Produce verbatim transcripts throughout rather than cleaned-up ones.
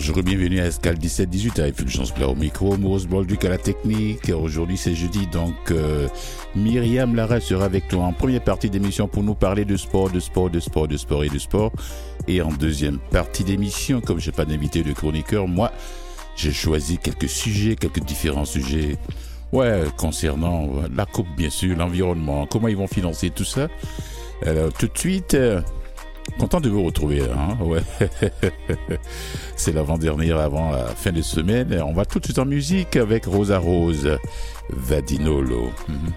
Bonjour et bienvenue à Escale dix-sept dix-huit avec Fulgence Plat au micro, Maurice Bolduc à la technique. Aujourd'hui c'est jeudi, donc euh, Myriam Lara sera avec nous en première partie d'émission pour nous parler de sport, de sport, de sport, de sport et de sport. Et en deuxième partie d'émission, comme je n'ai pas d'invité de chroniqueur, moi j'ai choisi quelques sujets, quelques différents sujets. Ouais, concernant la coupe bien sûr, l'environnement, comment ils vont financer tout ça. Alors tout de suite... Euh, Content de vous retrouver, hein, ouais. C'est l'avant-dernière avant la fin de semaine. On va tout de suite en musique avec Rosa Rose, Vadinolo. Mm-hmm.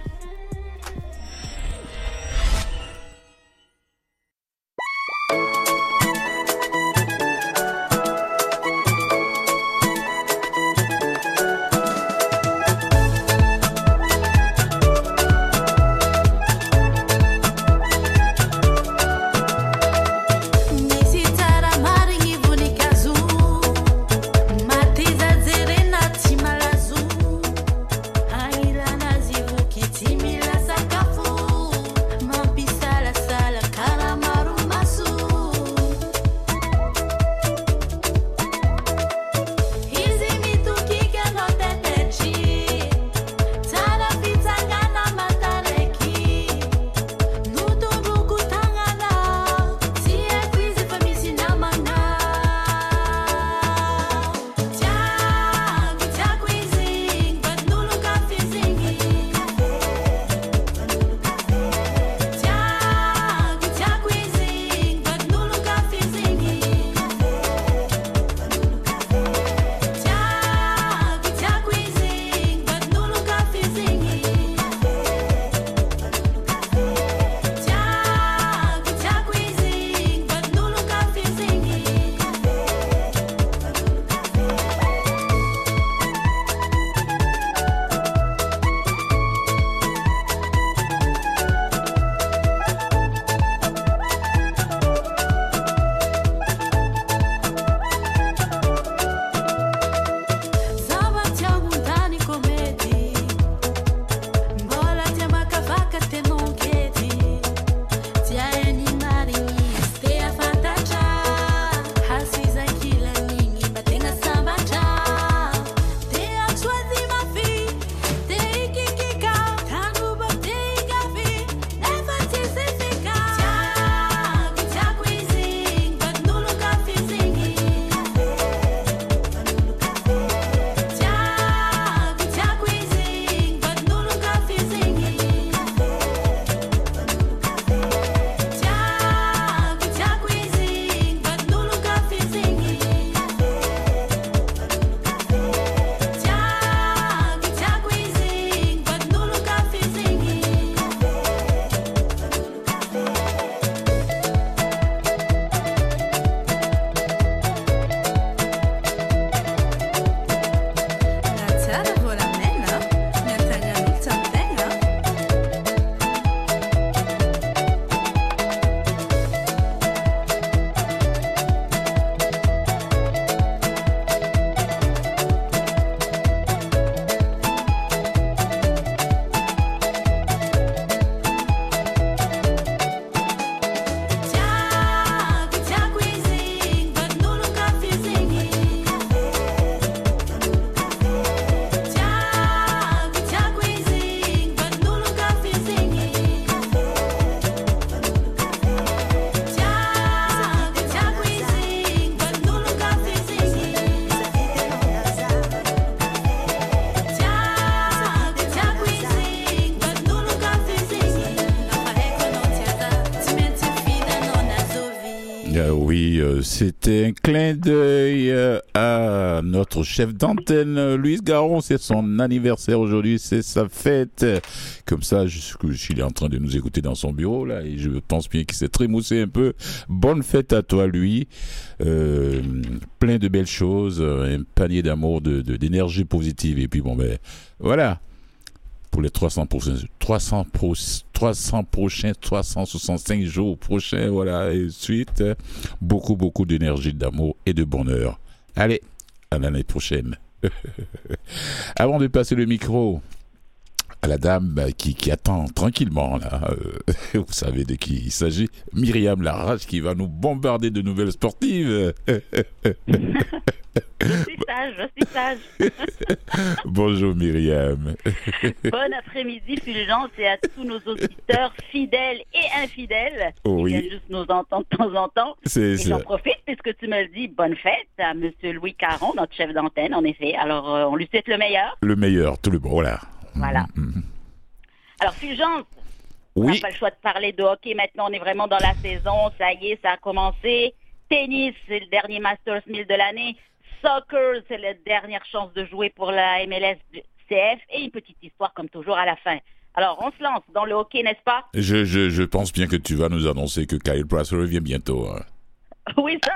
C'était un clin d'œil à notre chef d'antenne, Louis Garon. C'est son anniversaire aujourd'hui, c'est sa fête. Comme ça, je, je suis en train de nous écouter dans son bureau, là, et je pense bien qu'il s'est trémoussé un peu. Bonne fête à toi, lui. Euh, plein de belles choses, un panier d'amour, de, de, d'énergie positive. Et puis, bon, ben, voilà. Pour les trois cents prochains, trois cents pro, trois cents prochains, trois cent soixante-cinq jours prochains, voilà, et suite, beaucoup, beaucoup d'énergie, d'amour et de bonheur. Allez, à l'année prochaine. Avant de passer le micro à la dame qui, qui attend tranquillement, là, euh, vous savez de qui il s'agit, Myriam Lara, qui va nous bombarder de nouvelles sportives. sage, je suis sage. Bonjour Myriam. Bon après-midi, Fulgence, et à tous nos auditeurs fidèles et infidèles Oui. qui viennent juste nous entendre de temps en temps. C'est Et ça. j'en profite, puisque tu me le dis, bonne fête à M. Louis Caron, notre chef d'antenne, en effet. Alors, euh, on lui souhaite le meilleur. Le meilleur, tout le bon, voilà. Voilà. Mhm. Alors, Fulgence, on Oui. n'a pas le choix de parler de hockey. Maintenant, on est vraiment dans la saison. Ça y est, ça a commencé. Tennis, c'est le dernier Masters mille de l'année. Soccer, c'est la dernière chance de jouer pour la M L S C F. Et une petite histoire, comme toujours, à la fin. Alors, on se lance dans le hockey, n'est-ce pas? Je, je, je pense bien que tu vas nous annoncer que Kyle Price revient bientôt. Hein. Oui, ça,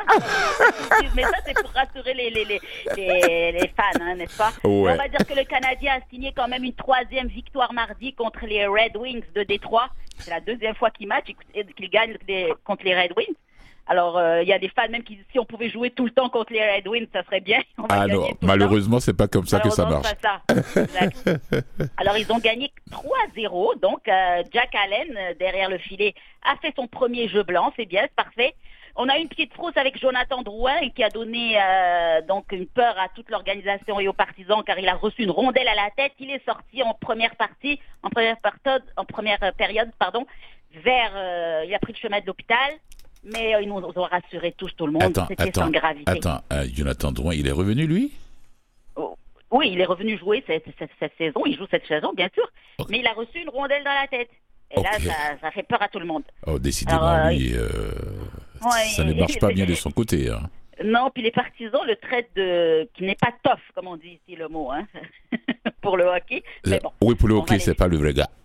mais ça, c'est pour rassurer les, les, les, les, les fans, hein, n'est-ce pas? Ouais. On va dire que le Canadien a signé quand même une troisième victoire mardi contre les Red Wings de Détroit. C'est la deuxième fois qu'il match et qu'il gagne des- contre les Red Wings. Alors, il euh, y a des fans même qui disent si on pouvait jouer tout le temps contre les Red Wings, ça serait bien. On va Ah gagner non, tout le temps. malheureusement, c'est pas comme ça que ça Malheureusement, marche. c'est pas ça. Exact. Alors, ils ont gagné trois zéro. Donc, euh, Jack Allen, euh, derrière le filet, a fait son premier jeu blanc. C'est bien, c'est parfait. On a eu une petite frousse avec Jonathan Drouin qui a donné euh, donc une peur à toute l'organisation et aux partisans car il a reçu une rondelle à la tête. Il est sorti en première partie, en première période, en première période, pardon, vers. Euh, il a pris le chemin de l'hôpital. Mais euh, ils nous ont rassuré tous, tout le monde. Attends, C'était attends, sans gravité. attends, euh, Jonathan Drouin, il est revenu lui? Oh, oui, il est revenu jouer cette, cette, cette saison. Il joue cette saison, bien sûr. Ok. Mais il a reçu une rondelle dans la tête. Et là, Ok. ça, ça fait peur à tout le monde. Oh, décidément, Alors, euh, lui, euh, ouais, ça ne marche pas bien de son côté. Hein. Non, puis les partisans le traitent de... qui n'est pas tough, comme on dit ici le mot, hein, pour le hockey. Mais bon, Oui, pour le on hockey, va c'est les- pas le vrai gars.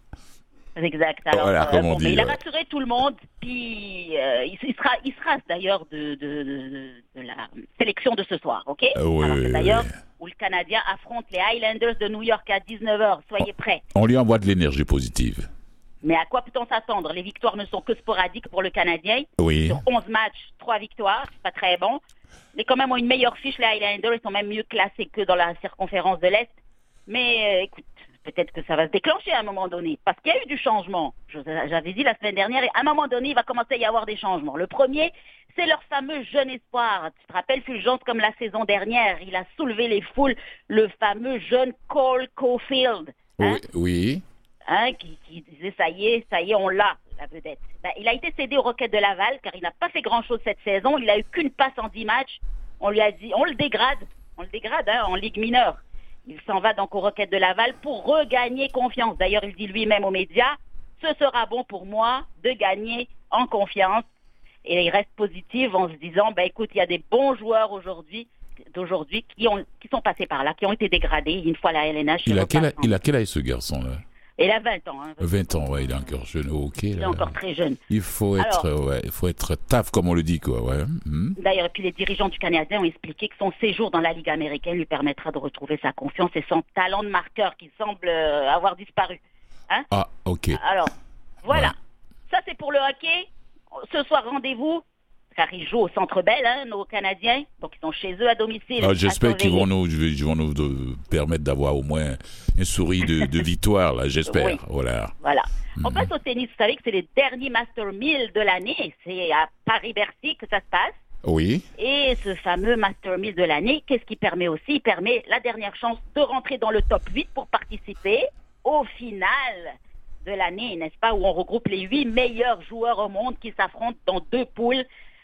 exact. Alors, Voilà, comme on bon, dit, mais il a euh. rassuré tout le monde. Puis euh, il, il sera, il sera d'ailleurs de, de, de, de la sélection de ce soir, ok? Euh, oui, Alors, c'est oui, d'ailleurs oui. où le Canadien affronte les Highlanders de New York à dix-neuf heures. Soyez prêts. On lui envoie de l'énergie positive. Mais à quoi peut-on s'attendre? Les victoires ne sont que sporadiques pour le Canadien. Oui. Sur onze matchs, trois victoires, c'est pas très bon. Mais quand même ont une meilleure fiche, les Highlanders, ils sont même mieux classés que dans la circonférence de l'Est. Mais euh, écoute, peut-être que ça va se déclencher à un moment donné, parce qu'il y a eu du changement. Je- J'avais dit la semaine dernière, et à un moment donné, il va commencer à y avoir des changements. Le premier, c'est leur fameux jeune espoir. Tu te rappelles, Fulgence, comme la saison dernière, il a soulevé les foules, le fameux jeune Cole Caulfield. Hein? Oui, oui. Hein, qui, qui disait ça y est, ça y est, on l'a, la vedette. Ben, il a été cédé aux Rockets de Laval car il n'a pas fait grand-chose cette saison. Il a eu qu'une passe en dix matchs. On lui a dit, on le dégrade, on le dégrade hein, en Ligue mineure. Il s'en va donc aux Rockets de Laval pour regagner confiance. D'ailleurs, il dit lui-même aux médias, ce sera bon pour moi de gagner en confiance. Et il reste positif en se disant, ben écoute, il y a des bons joueurs aujourd'hui, d'aujourd'hui qui ont, qui sont passés par là, qui ont été dégradés une fois la L N H. Il a, quel, repasse en- il a quel âge ce garçon-là? Il a vingt ans. Hein, vingt ans, ouais, il est encore jeune au hockey. il est Là. encore très jeune. Il faut être, Alors- ouais, il faut être taf, comme on le dit, quoi. Ouais. Mhm. D'ailleurs, et puis les dirigeants du Canadien ont expliqué que son séjour dans la Ligue américaine lui permettra de retrouver sa confiance et son talent de marqueur qui semble euh, avoir disparu. Hein? Ah, ok. Alors, voilà. Ouais. Ça, c'est pour le hockey. Ce soir, rendez-vous, car ils jouent au Centre Bell, hein, nos Canadiens. Donc, ils sont chez eux à domicile. Ah, à j'espère qu'ils surveiller. vont nous, ils vont nous de- permettre d'avoir au moins une souris de, de victoire, là, j'espère. Oui. Voilà. Voilà. On Mhm. passe au tennis. Vous savez que c'est les derniers Master mille de l'année. C'est à Paris-Bercy que ça se passe. Oui. Et ce fameux Master mille de l'année, qu'est-ce qui permet aussi? Il permet la dernière chance de rentrer dans le top huit pour participer au final de l'année, n'est-ce pas? Où on regroupe les huit meilleurs joueurs au monde qui s'affrontent dans deux poules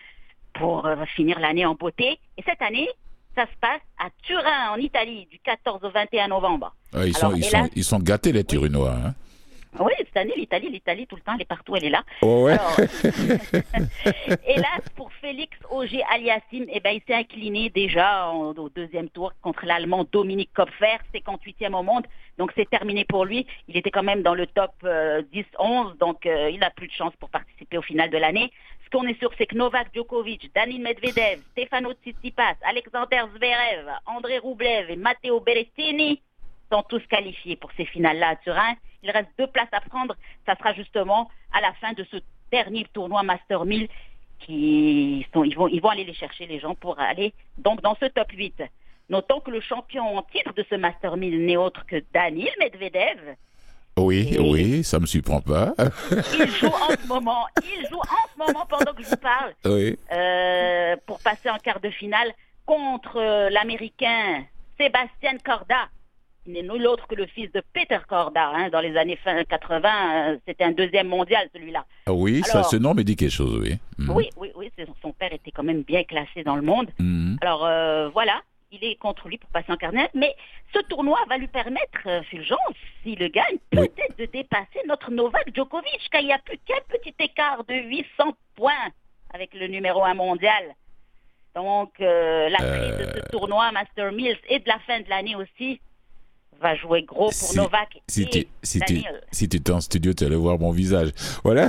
pour euh, finir l'année en beauté. Et cette année, ça se passe à Turin, en Italie, du quatorze au vingt et un novembre. Ah, ils, Alors, sont, ils, hélas- sont, ils sont gâtés, les Turinois. Hein. Oui, cette année, l'Italie, l'Italie, tout le temps, elle est partout, elle est là. Oh, ouais. Alors, hélas, pour Félix Auger-Aliassime, eh ben, il s'est incliné déjà en- au deuxième tour contre l'Allemand Dominique Kopfer, cinquante-huitième au monde. Donc, c'est terminé pour lui. Il était quand même dans le top euh, dix onze, donc euh, il n'a plus de chance pour participer au final de l'année. Ce qu'on est sûr, c'est que Novak Djokovic, Daniil Medvedev, Stefano Tsitsipas, Alexander Zverev, André Roublev et Matteo Berrettini sont tous qualifiés pour ces finales-là à Turin. Il reste deux places à prendre. Ça sera justement à la fin de ce dernier tournoi Master mille qui sont, ils vont, ils vont aller les chercher les gens pour aller donc dans ce top huit. Notons que le champion en titre de ce Master mille n'est autre que Daniil Medvedev. Oui, Et- oui, ça me surprend pas. Il joue en ce moment, il joue en ce moment pendant que je vous parle oui. euh, pour passer en quart de finale contre euh, l'Américain Sébastien Corda. Il n'est nul autre que le fils de Peter Corda. Hein, dans les années fin quatre-vingts, euh, c'était un deuxième mondial, celui-là. Ah oui, Alors, ça, ce nom me dit quelque chose, oui. Mm. Oui, oui, oui. c'est- Son père était quand même bien classé dans le monde. Mm. Alors, euh, voilà. Il est contre lui pour passer en carnet. Mais ce tournoi va lui permettre, euh, Fulgence, s'il le gagne, Oui. peut-être de dépasser notre Novak Djokovic, car il n'y a plus qu'un petit écart de huit cents points avec le numéro un mondial. Donc, euh, la prise de ce tournoi Master Mills et de la fin de l'année aussi va jouer gros pour Si- Novak Si et tu, si, tu, Daniel. si tu étais en studio, tu allais voir mon visage. Voilà.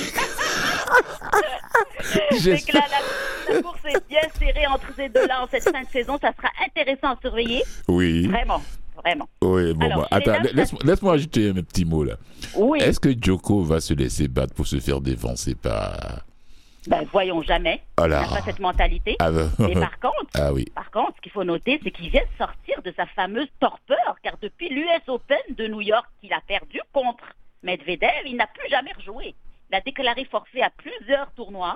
C'est que J'espère- la, la- la course est bien serrée entre ces deux-là en cette fin de saison. Ça sera intéressant à surveiller. Oui. Vraiment, vraiment. Oui, bon, Alors, bah, chez les attends, dames, laisse, laisse-moi ajouter un petit mot là. Oui, Est-ce que Djoko va se laisser battre pour se faire défoncer par. ben, voyons jamais. Oh Il là. n'a pas cette mentalité. Ah, bah, Mais par contre, ah oui. par contre, ce qu'il faut noter, c'est qu'il vient de sortir de sa fameuse torpeur, car depuis l'U S Open de New York qu'il a perdu contre Medvedev, il n'a plus jamais rejoué. Il a déclaré forfait à plusieurs tournois.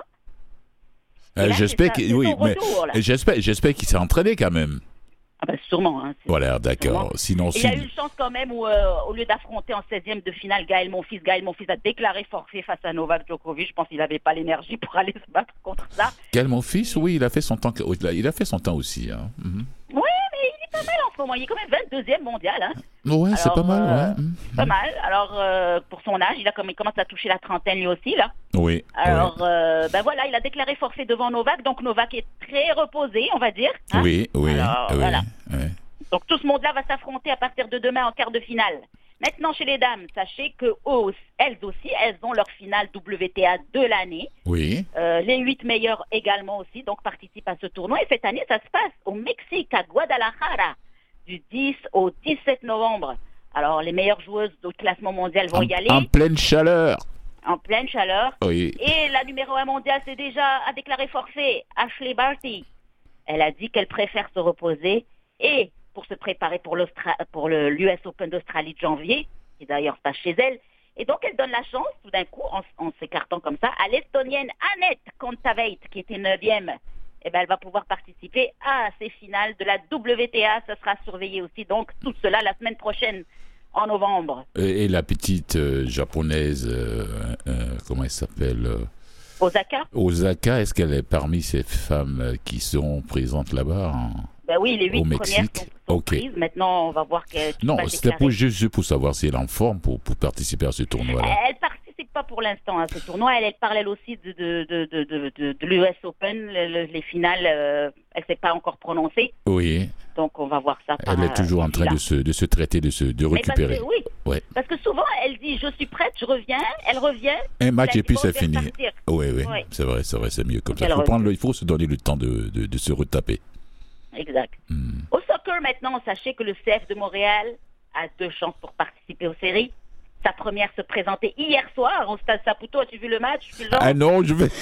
Et Euh, là, j'espère c'est ça, qu'il c'est oui, son mais retour, là. j'espère, j'espère qu'il s'est entraîné quand même. Ah ben sûrement. Hein, c'est- Voilà, d'accord. Sinon, Et il si. a eu une chance quand même où, euh, au lieu d'affronter en seizième de finale Gaël Monfils, Gaël Monfils a déclaré forfait face à Novak Djokovic. Je pense qu'il n'avait pas l'énergie pour aller se battre contre ça. Quel mon fils, oui, il a fait son temps. oui, il a- Il a fait son temps aussi. Hein. Mhm. Oui, mais il est pas mal en ce moment. Il est quand même vingt-deuxième mondial. Hein. Ouais, c'est Alors, pas mal, euh, ouais. Mhm. Pas mal. Alors, euh, pour son âge, il, a comme, il commence à toucher la trentaine lui aussi, là. Oui. Alors, euh, ben voilà, il a déclaré forfait devant Novak. Donc, Novak est très reposé, on va dire. ouais. hein. Oui, oui, Alors, oui. voilà. Ouais. Donc tout ce monde-là va s'affronter à partir de demain en quart de finale. Maintenant chez les dames, sachez que eux, elles aussi, elles ont leur finale W T A de l'année. Oui. Euh, les huit meilleures également aussi, donc participent à ce tournoi. Et cette année, ça se passe au Mexique, à Guadalajara, du dix au dix-sept novembre. Alors les meilleures joueuses du classement mondial vont En, y aller en pleine chaleur. en pleine chaleur. Oui. Et la numéro un mondiale, c'est déjà a déclaré forfait, Ashley Barty. Elle a dit qu'elle préfère se reposer et pour se préparer pour, l'Austra- pour le, l'U S Open d'Australie de janvier, qui d'ailleurs se passe chez elle. Et donc, elle donne la chance, tout d'un coup, en, en s'écartant comme ça, à l'Estonienne Anett Kontaveit, qui était neuvième. Et ben, elle va pouvoir participer à ces finales de la W T A. Ça sera surveillé aussi. Donc, tout cela la semaine prochaine, en novembre. Et, et la petite euh, japonaise, euh, euh, comment elle s'appelle euh, Osaka. Osaka, est-ce qu'elle est parmi ces femmes euh, qui seront présentes là-bas en- Ben oui, les huit Au premières Mexique. sont, sont Ok. prises. Maintenant, on va voir que, qui Non, va c'était déclarer. pour, juste pour savoir si elle est en forme pour, pour participer à ce tournoi-là. Elle participe pas pour l'instant à ce tournoi. Elle, elle parle elle aussi de, de, de, de, de, de, de l'U S Open. Le- le- les finales, euh, elle s'est pas encore prononcée. Oui, Donc, on va voir ça. par, elle est toujours euh, en train là. de se, de se traiter, de, se, de Mais parce récupérer. que, oui, Ouais. parce que souvent, elle dit, je suis prête, je reviens. Elle revient. Un match elle et puis dit, bon, c'est je vais fini. repartir. Oui, oui, Ouais. c'est vrai, c'est vrai, c'est mieux comme ça. Elle Faut revient. prendre le- il faut se donner le temps de, de, de se retaper. Exact. Hmm. Au soccer, maintenant, sachez que le C F de Montréal a deux chances pour participer aux séries. Sa première se présentait hier soir au Stade Saputo. As-tu vu le match? Fulgence? Ah non, je vais.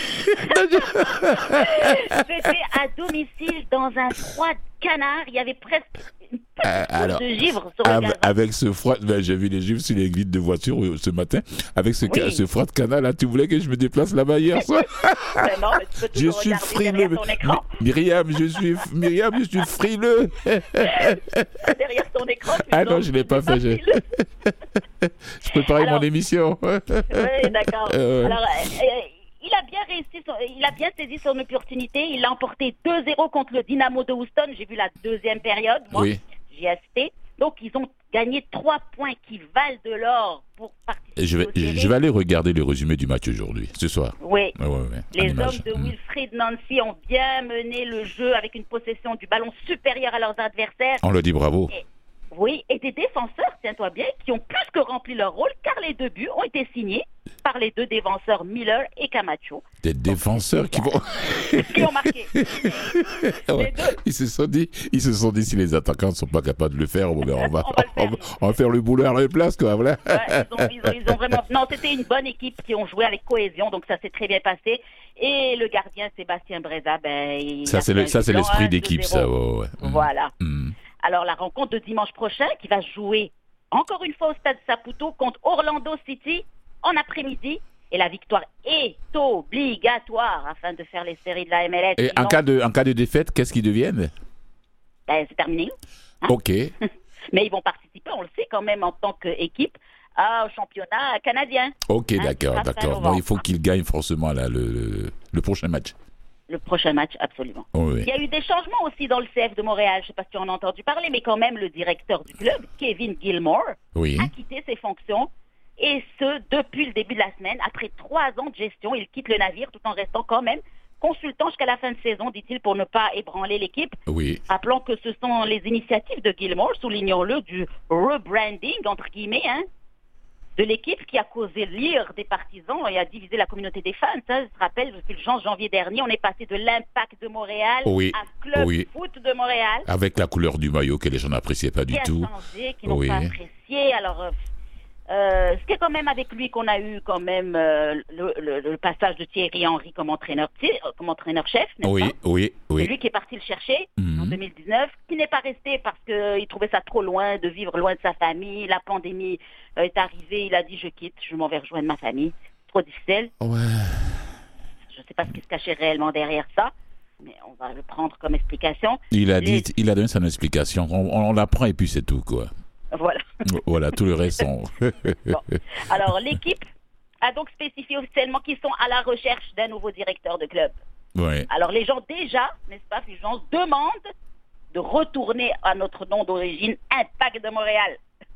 C'était à domicile dans un froid de canard. Il y avait presque une petite Ah, goutte alors, de givre sur le Avec, gazon. avec ce froid, ben, j'ai vu les gifs sur les vitres de voiture euh, ce matin. Avec ce, ca- Oui. ce froid de canal là, tu voulais que je me déplace là-bas hier soir? Ben non, mais tu peux Je toujours suis regarder frileux. derrière ton écran. Mi- Myriam, je suis, Myriam, je suis frileux. Derrière ton écran. tu Ah dis, non, je l'ai pas fait, j'ai- frileux. Je préparais Alors- mon émission. Oui, d'accord. Euh, Alors, euh, euh, il a bien réussi, son- il a bien saisi son opportunité. Il a emporté deux zéro contre le Dynamo de Houston. J'ai vu la deuxième période, moi. Oui. J'y ai assisté. Donc, ils ont gagné trois points qui valent de l'or pour participer Je vais, aux séries. je vais aller regarder le résumé du match aujourd'hui, ce soir. Oui. Ouais, ouais, ouais, en Les image. hommes de Mm. Wilfried Nancy ont bien mené le jeu avec une possession du ballon supérieure à leurs adversaires. On leur dit bravo. Et- Oui, et des défenseurs, tiens-toi bien, qui ont plus que rempli leur rôle, car les deux buts ont été signés par les deux défenseurs Miller et Camacho, Des défenseurs qui vont. qui ont marqué. Ouais. deux. Ils se sont dit, ils se sont dit si les attaquants ne sont pas capables de le faire, on va, on va, On va le on faire. va- on va faire le boulot à leur place, quoi. Voilà. Ouais, ils, ont, ils ont- ils ont vraiment. Non, c'était une bonne équipe qui ont joué avec cohésion, donc ça s'est très bien passé. Et le gardien Sébastien Breza, ben, il Ça a c'est fait le, un ça c'est bilan l'esprit un, d'équipe, deux ça. zéro. Ouais, ouais. Mm. Voilà. Mm. Alors la rencontre de dimanche prochain, qui va se jouer encore une fois au Stade Saputo contre Orlando City en après-midi. Et la victoire est obligatoire afin de faire les séries de la M L S. Et Sinon, en cas de, en cas de défaite, qu'est-ce qu'ils deviennent? ben, c'est terminé. Hein? Ok. Mais ils vont participer, on le sait quand même, en tant qu'équipe, au championnat canadien. Ok, Hein, d'accord, d'accord. Bon, il faut qu'ils gagnent forcément là, le, le, le prochain match. Le prochain match, absolument. Oui. Il y a eu des changements aussi dans le C F de Montréal. Je ne sais pas si tu en as entendu parler, mais quand même, le directeur du club, Kevin Gilmore, Oui. a quitté ses fonctions. Et ce, depuis le début de la semaine. Après trois ans de gestion, il quitte le navire tout en restant quand même consultant jusqu'à la fin de saison, dit-il, pour ne pas ébranler l'équipe. Oui. Rappelons que ce sont les initiatives de Gilmore, soulignons-le, du rebranding, entre guillemets, hein, de l'équipe qui a causé l'ire des partisans et a divisé la communauté des fans. Ça, je te rappelle, depuis le janvier dernier, on est passé de l'Impact de Montréal Oui. à Club Oui. Foot de Montréal. Avec la couleur du maillot que les gens n'appréciaient pas du Qui a tout. changé, qui n'ont Oui. pas apprécié. Alors, euh, euh, c'est quand même avec lui qu'on a eu quand même euh, le, le- le passage de Thierry Henry comme entraîneur, comme entraîneur-chef, n'est-ce Oui, pas? oui, C'est oui. lui qui est parti le chercher en Mhm. deux mille dix-neuf, qui n'est pas resté parce qu'il trouvait ça trop loin de vivre loin de sa famille. La pandémie euh, est arrivée, il a dit je quitte, je m'en vais rejoindre ma famille. C'est trop difficile. Ouais. Je ne sais pas ce qui se cachait réellement derrière ça, mais on va le prendre comme explication. Il a Les- dit, il a donné son explication. On, on la prend et puis c'est tout, quoi. Voilà. Voilà, tout le reste, on... Bon. Alors, l'équipe a donc spécifié officiellement qu'ils sont à la recherche d'un nouveau directeur de club. Ouais. Alors, les gens déjà, n'est-ce pas, Fulgence, demandent de retourner à notre nom d'origine, Impact de Montréal,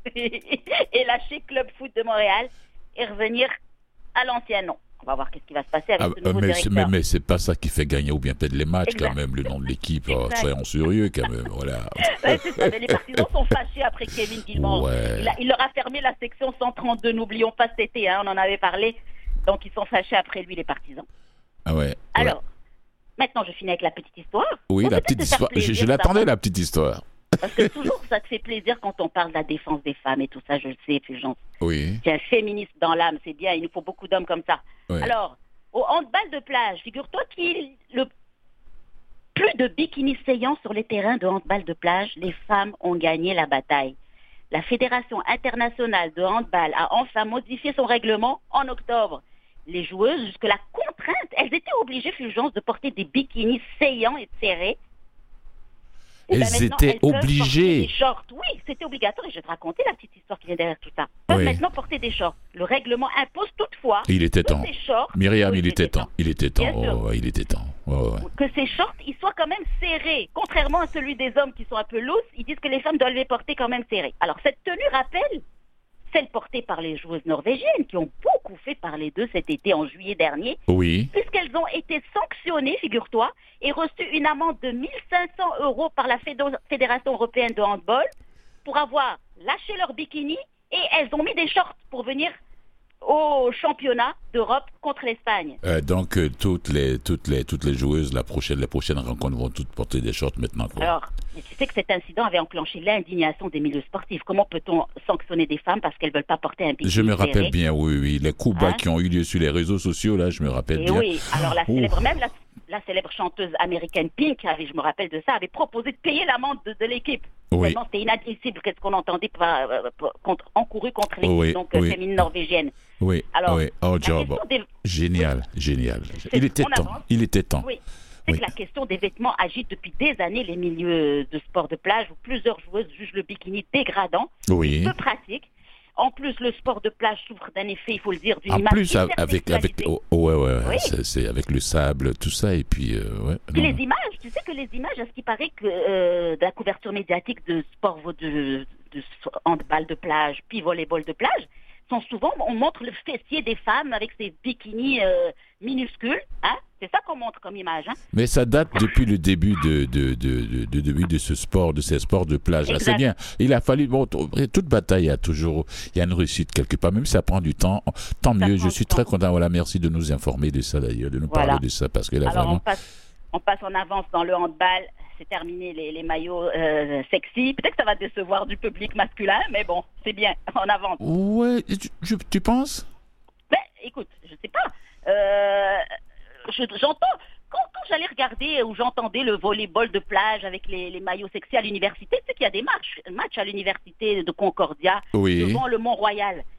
et lâcher Club Foot de Montréal et revenir à l'ancien nom. On va voir qu'est-ce qui va se passer avec Ah, ce nouveau mais c'est, directeur. mais, mais c'est pas ça qui fait gagner ou bien perdre les matchs, Exact. quand même, le nom de l'équipe. Oh, Exact. soyons sérieux, quand même. Voilà. Ouais, c'est ça, mais les partisans sont fâchés après Kevin Gilmore. Ouais. Il, a- il leur a fermé la section cent trente-deux, n'oublions pas cet été, hein, on en avait parlé. Donc ils sont fâchés après lui, les partisans. Ah ouais. ouais. Alors, maintenant je finis avec la petite histoire. Oui, Pour la peut-être petite te faire histoire. Je, plaisir, je l'attendais, ça, la petite histoire. Parce que toujours ça te fait plaisir quand on parle de la défense des femmes et tout ça, je le sais, Fulgence. Oui. Tu es un féministe dans l'âme, c'est bien, il nous faut beaucoup d'hommes comme ça. Ouais. Alors, au handball de plage, figure-toi qu'il le plus de bikinis saillants sur les terrains de handball de plage, les femmes ont gagné la bataille. La Fédération internationale de handball a enfin modifié son règlement en octobre. Les joueuses, jusque-là contraintes, elles étaient obligées, Fulgence, de porter des bikinis saillants et serrés. Et Elles ben maintenant, étaient elles peuvent obligées. porter des shorts. Oui, c'était obligatoire et je vais te raconter la petite histoire qui vient derrière tout ça. Elles peuvent Oui. maintenant porter des shorts. Le règlement impose toutefois Il était que temps. ces shorts, Myriam, oui, il était temps. Il était Bien temps. sûr. Oh, ouais, il était temps. Oh, ouais. que ces shorts, ils soient quand même serrés. Contrairement à celui des hommes qui sont un peu lousses, ils disent que les femmes doivent les porter quand même serrés. Alors cette tenue rappelle celle portée par les joueuses norvégiennes qui ont beaucoup fait parler d'eux cet été en juillet dernier, Oui. puisqu'elles ont été sanctionnées, figure-toi, et reçu une amende de mille cinq cents euros par la Fédo- Fédération européenne de handball pour avoir lâché leur bikini et elles ont mis des shorts pour venir au championnat d'Europe contre l'Espagne. Euh, donc, euh, toutes, les, toutes, les, toutes les joueuses, la prochaine, les prochaines rencontres vont toutes porter des shorts maintenant. Quoi. Alors, mais tu sais que cet incident avait enclenché l'indignation des milieux sportifs. Comment peut-on sanctionner des femmes parce qu'elles ne veulent pas porter un bikini Je me serré? rappelle bien, oui, oui. Les coups bas Hein? qui ont eu lieu sur les réseaux sociaux, là, je me rappelle Et bien. oui, alors la Ouh. célèbre, même la, la célèbre chanteuse américaine Pink, avait, je me rappelle de ça, avait proposé de payer l'amende de, de l'équipe. Oui. Tellement c'était inadmissible qu'est-ce qu'on entendait par, euh, par- contre, encouru contre l'équipe Oui, donc, euh, oui. féminine norvégienne. Oui, Alors, oui. Oh, La job. question des- Génial, génial. C'est- Il était on temps. avance. Il était temps. Oui. C'est Oui. que la question des vêtements agite depuis des années les milieux de sport de plage où plusieurs joueuses jugent le bikini dégradant, Oui. peu pratique. En plus, le sport de plage souffre d'un effet, il faut le dire, d'une En image plus, avec, avec, hypersexualisée. oh, oh, ouais, ouais, ouais, Oui. c'est, c'est avec le sable, tout ça, et puis, euh, ouais. Puis non, les non. images, tu sais que les images, à ce qui paraît que euh, de la couverture médiatique de sport de, de handball de plage, puis volleyball de plage, sont souvent, on montre le fessier des femmes avec ses bikinis euh, minuscules, hein. C'est ça qu'on montre comme image, hein. Mais ça date depuis le début de, de, de, de, de, début de ce sport, de ces sports de plage. Ah, c'est Exact. bien. Il a fallu, bon, t- toute bataille, il y a toujours, il y a une réussite quelque part. Même si ça prend du temps, tant Ça mieux. prend Je du suis temps. très content. Voilà, merci de nous informer de ça d'ailleurs, de nous Voilà. parler de ça, parce que là, Alors on vraiment. passe, on passe en avance dans le handball. C'est terminé les, les maillots euh, sexy. Peut-être que ça va décevoir du public masculin, mais bon, c'est bien. On avance. Ouais, tu, tu- tu penses? Ben, écoute, je sais pas. Euh, je- j'entends quand, quand j'allais regarder ou j'entendais le volleyball de plage avec les, les maillots sexy à l'université, tu sais qu'il y a des matchs, matchs à l'université de Concordia Oui. devant le Mont-Royal.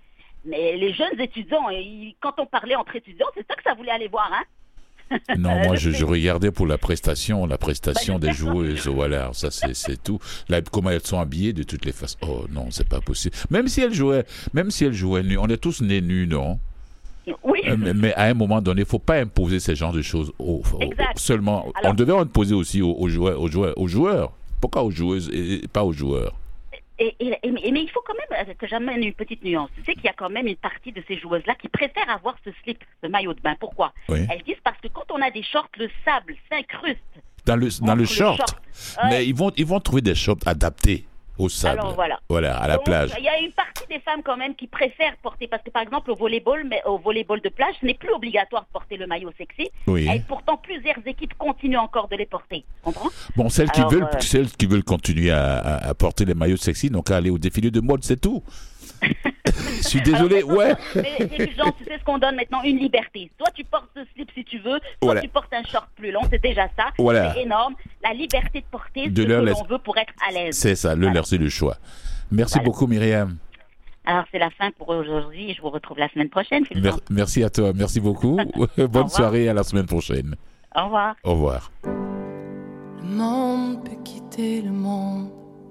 Mais les jeunes étudiants, ils, quand on parlait entre étudiants, c'est ça que ça voulait aller voir, hein. Non, moi je, je regardais pour la prestation, la prestation Bah, des je sais joueuses, voilà, ça c'est, c'est tout. Là, comment elles sont habillées de toutes les façons. Oh non, c'est pas possible. Même si elles jouaient, même si elles jouaient nues, on est tous nés nus, non? Oui. Euh, mais, mais à un moment donné, il ne faut pas imposer ce genre de choses aux, aux- Exact. seulement. Alors- on devait imposer aussi aux, aux joueurs, aux joueurs, aux joueurs. Pourquoi aux joueuses et et pas aux joueurs? Et, et- et- mais il faut quand même que j'amène une petite nuance. Tu sais qu'il y a quand même une partie de ces joueuses-là qui préfèrent avoir ce slip, ce maillot de bain. Pourquoi? Oui. Elles disent parce que quand on a des shorts, le sable s'incruste. Dans le, dans le Entre le short. short. Ouais. Mais ils vont, ils vont trouver des shorts adaptés au sable. Alors, voilà. Voilà, à la Donc, plage. il y a une partie des femmes quand même qui préfèrent porter, parce que par exemple au volleyball, mais au volleyball de plage, ce n'est plus obligatoire de porter le maillot sexy. Oui. Et pourtant plusieurs équipes continuent encore de les porter. Tu comprends? Bon, celles qui Alors, veulent, euh, celles qui veulent continuer à, à- à porter les maillots sexy, donc à aller au défilé de mode, c'est tout. Je suis désolé, Alors, ouais. Mais les gens, tu sais ce qu'on donne maintenant, une liberté. Soit tu portes ce slip si tu veux, soit Voilà. tu portes un short plus long, c'est déjà ça. Voilà. C'est énorme. La liberté de porter De ce leur que laisser- l'on veut pour être à l'aise. C'est ça, le Voilà. leur, c'est le choix. Merci Voilà. beaucoup, Myriam. Alors c'est la fin pour aujourd'hui. Je vous retrouve la semaine prochaine. Phil. Mer- merci à toi, merci beaucoup. Bonne revoir. soirée, à la semaine prochaine. Au revoir. Au revoir. Le monde peut quitter le monde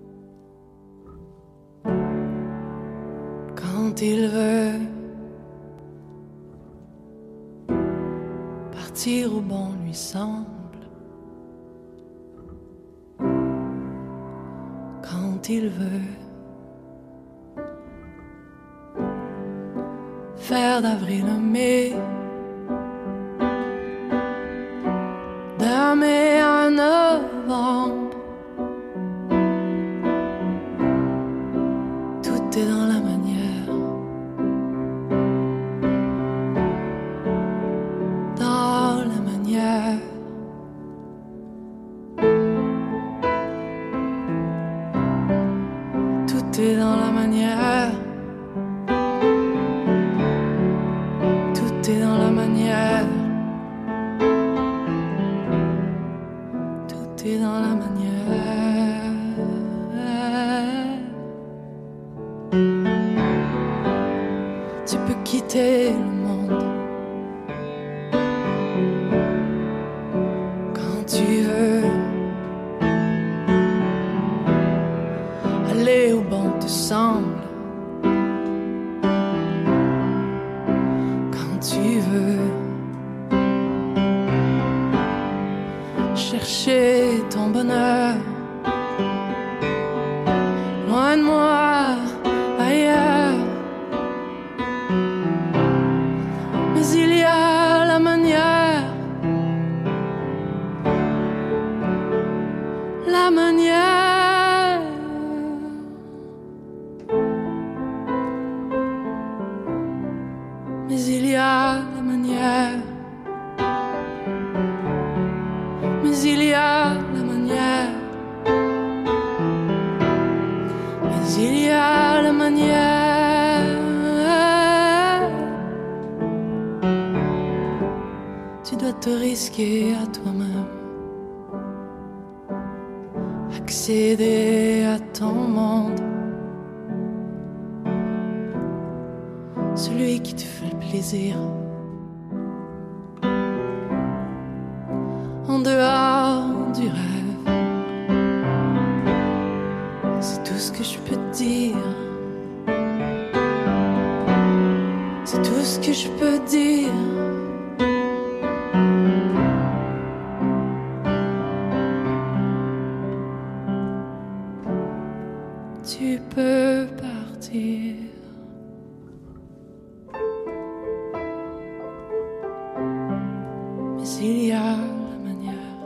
quand il veut, partir où bon lui semble quand il veut, faire d'avril à mai, d'un mai à novembre. Tout est dans la manière, dans la manière. Tout est dans la manière. Tout est dans la manière. Tout est dans la manière. Tu peux quitter le monde quand tu veux, aller où bon te semble quand tu veux, chercher ton bonheur loin de moi, ailleurs. Mais il y a la manière, la manière. Mais il y a la manière. Mais il y a la manière. Mais il y a la manière. Tu dois te risquer à toi-même, accéder à ton monde, celui qui te fait le plaisir. En dehors du rêve, c'est tout ce que je peux te dire. C'est tout ce que je peux dire. Tu peux partir. Mais il y a la manière.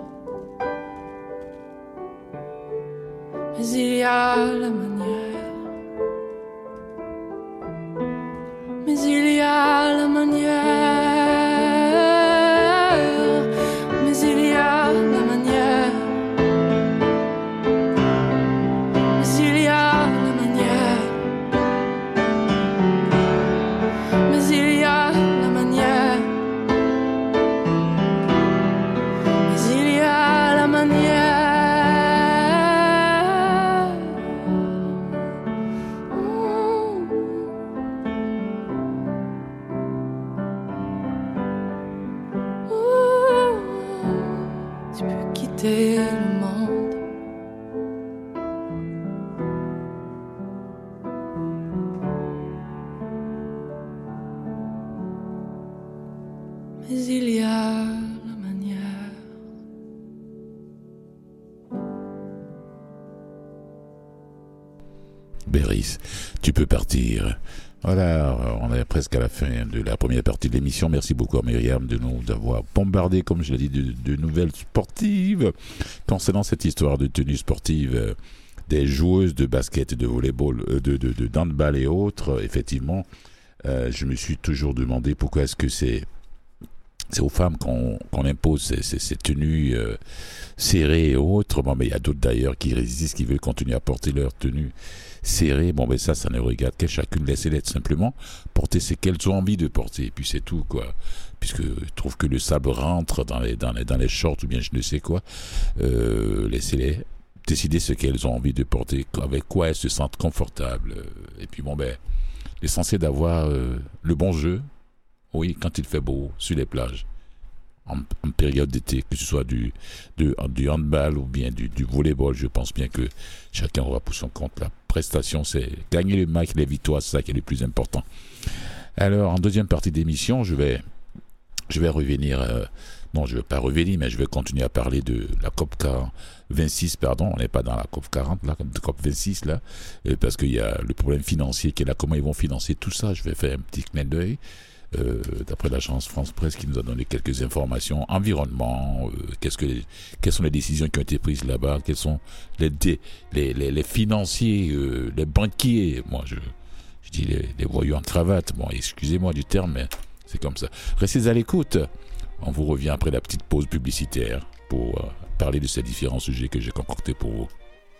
Mais il y a la manière. Mais il y a la manière. Mais il y a la manière. Mais il y a la manière. Mais il y a la manière. Mais il y a la manière. tu peux quitter le monde. Mais il y a la manière. Béris, tu peux partir. Voilà, on est presque à la fin de la première partie de l'émission. Merci beaucoup à Myriam de nous d'avoir bombardé, comme je l'ai dit, de, de nouvelles sportives. Concernant cette histoire de tenue sportive euh, des joueuses de basket, de volleyball, euh, de, de, de handball et autres, euh, effectivement, euh, je me suis toujours demandé pourquoi est-ce que c'est c'est aux femmes qu'on, qu'on impose ces, ces, ces tenues euh, serrées et autres. Bon, mais il y a d'autres d'ailleurs qui résistent, qui veulent continuer à porter leur tenue serrée. Bon, mais ça, ça ne regarde que chacune. Laissez-les simplement porter ce qu'elles ont envie de porter. Et puis c'est tout, quoi. Puisque je trouve que le sable rentre dans les, dans les, dans les shorts ou bien je ne sais quoi. Euh, laissez-les décider ce qu'elles ont envie de porter, avec quoi elles se sentent confortables. Et puis bon, ben, l'essentiel d'avoir euh, le bon jeu. Oui, quand il fait beau, sur les plages, en, en période d'été, que ce soit du, du, du handball ou bien du, du volleyball, je pense bien que chacun aura pour son compte. La prestation, c'est gagner le match, les victoires, c'est ça qui est le plus important. Alors, en deuxième partie d'émission, je vais, je vais revenir, euh, non, je ne vais pas revenir, mais je vais continuer à parler de la COP vingt-six, pardon, on n'est pas dans la COP quarante, la COP vingt-six, là, parce qu'il y a le problème financier qui est là, comment ils vont financer tout ça, je vais faire un petit clin d'œil. Euh, d'après l'agence France Presse qui nous a donné quelques informations, environnement, euh, qu'est-ce que les, quelles sont les décisions qui ont été prises là-bas, quels sont les, dé, les, les, les financiers, euh, les banquiers, moi je, je dis les, les voyous en cravate, bon excusez-moi du terme, mais c'est comme ça. Restez à l'écoute, on vous revient après la petite pause publicitaire pour euh, parler de ces différents sujets que j'ai concoctés pour vous.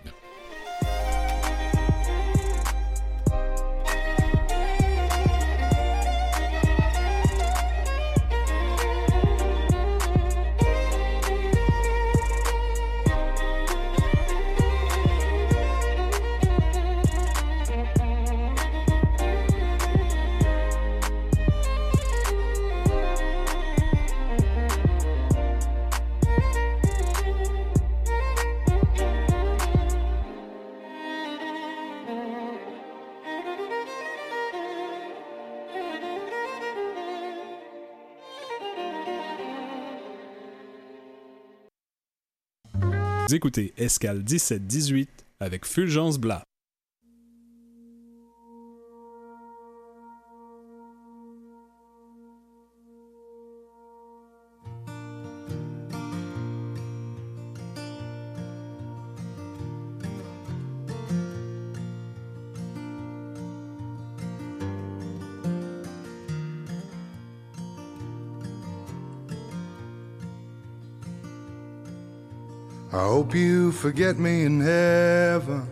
Vous écoutez Escale dix-sept dix-huit avec Fulgence Blas. I hope you forget me in heaven.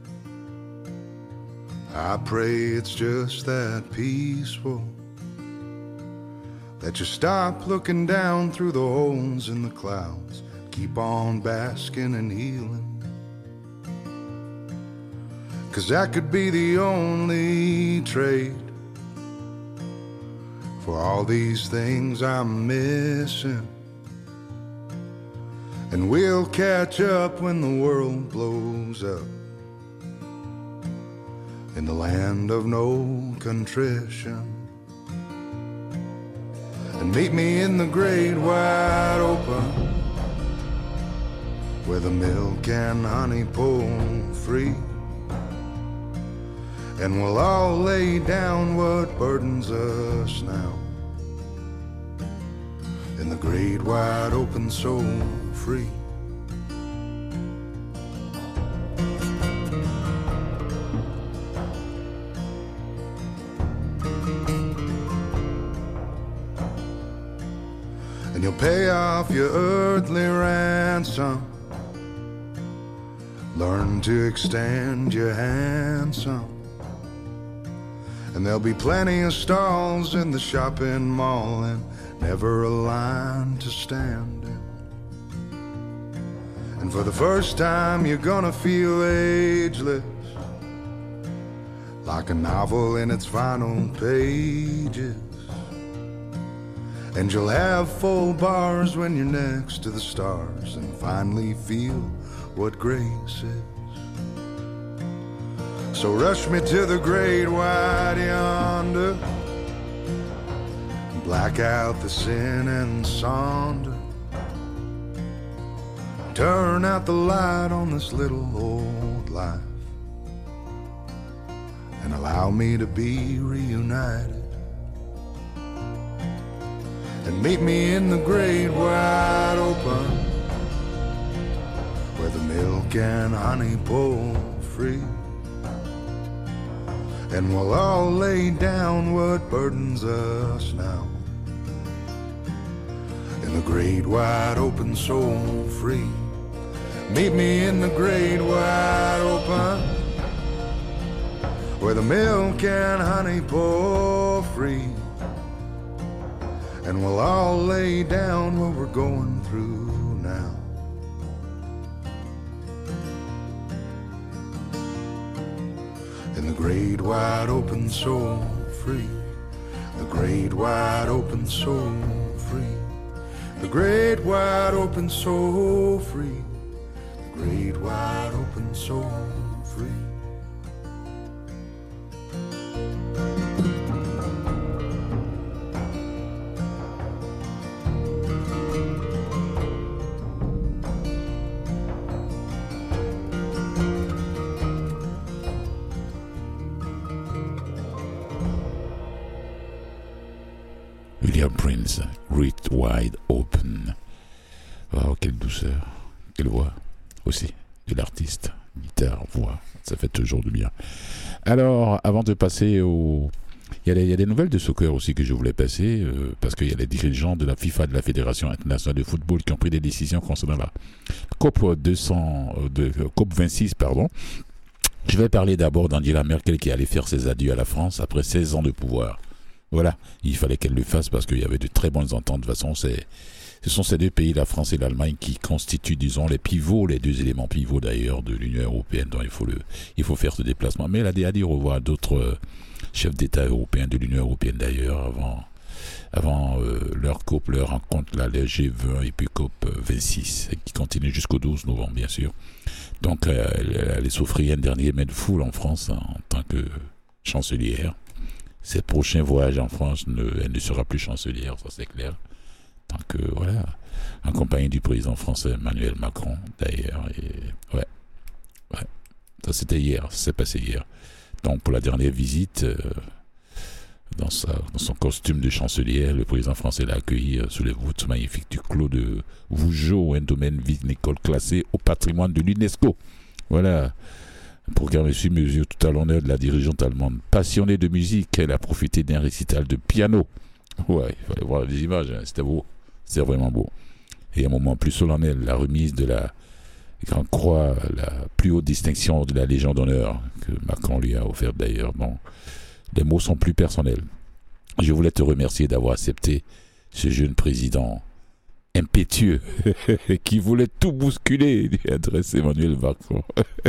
I pray it's just that peaceful, that you stop looking down through the holes in the clouds, keep on basking and healing. 'Cause that could be the only trade for all these things I'm missing. And we'll catch up when the world blows up in the land of no contrition. And meet me in the great wide open, where the milk and honey pull free. And we'll all lay down what burdens us now in the great wide open, so free. And you'll pay off your earthly ransom, learn to extend your hand some, and there'll be plenty of stalls in the shopping mall and never a line to stand in. And for the first time you're gonna feel ageless, like a novel in its final pages. And you'll have full bars when you're next to the stars and finally feel what grace is. So rush me to the great white yonder, black out the sin and sonder, turn out the light on this little old life, and allow me to be reunited. And meet me in the great wide open, where the milk and honey pour free, and we'll all lay down what burdens us now, in the great wide open, so free. Meet me in the great wide open, where the milk and honey pour free, and we'll all lay down what we're going through now. In the great wide open, so free. The great wide open, so free. The great wide open, so free. The great wide open, so free. William Prince, Great Wide Open. Oh, quelle douceur, quelle voix aussi de l'artiste. Guitare, voix, ça fait toujours du bien. Alors, avant de passer au... Il y, a des, il y a des nouvelles de soccer aussi que je voulais passer, euh, parce qu'il y a les dirigeants de la FIFA, de la Fédération internationale de football, qui ont pris des décisions concernant la COP deux cents, euh, de, euh, COP vingt-six, pardon. Je vais parler d'abord d'Angela Merkel qui allait faire ses adieux à la France après seize ans de pouvoir. Voilà, il fallait qu'elle le fasse parce qu'il y avait de très bonnes ententes. De toute façon, c'est, ce sont ces deux pays, la France et l'Allemagne, qui constituent, disons, les pivots, les deux éléments pivots d'ailleurs de l'Union européenne. Donc il faut, le, il faut faire ce déplacement. Mais elle a dit au revoir à d'autres euh, chefs d'État européens, de l'Union européenne d'ailleurs, avant, avant euh, leur COP, leur rencontre, là, les G vingt et puis COP vingt-six, qui continue jusqu'au douze novembre, bien sûr. Donc euh, elle, elle allait s'offrir un dernier main de foule en France hein, en tant que chancelière. Ses prochains voyages en France, ne, elle ne sera plus chancelière, ça c'est clair. Tant que, voilà, en compagnie du président français Emmanuel Macron, d'ailleurs. Et, ouais, ouais, ça c'était hier, ça s'est passé hier. Donc pour la dernière visite, euh, dans, sa, dans son costume de chancelière, le président français l'a accueilli euh, sous les voûtes magnifiques du clos de Vougeot, un domaine viticole classé au patrimoine de l'UNESCO. Voilà. Programme sur mesure tout à l'honneur de la dirigeante allemande. Passionnée de musique, elle a profité d'un récital de piano. Ouais, il fallait voir les images, hein. C'était beau, c'était vraiment beau. Et un moment plus solennel, la remise de la Grande Croix, la plus haute distinction de la Légion d'honneur que Macron lui a offerte d'ailleurs. Bon, les mots sont plus personnels. Je voulais te remercier d'avoir accepté ce jeune président impétueux qui voulait tout bousculer, lui adresse Emmanuel Macron.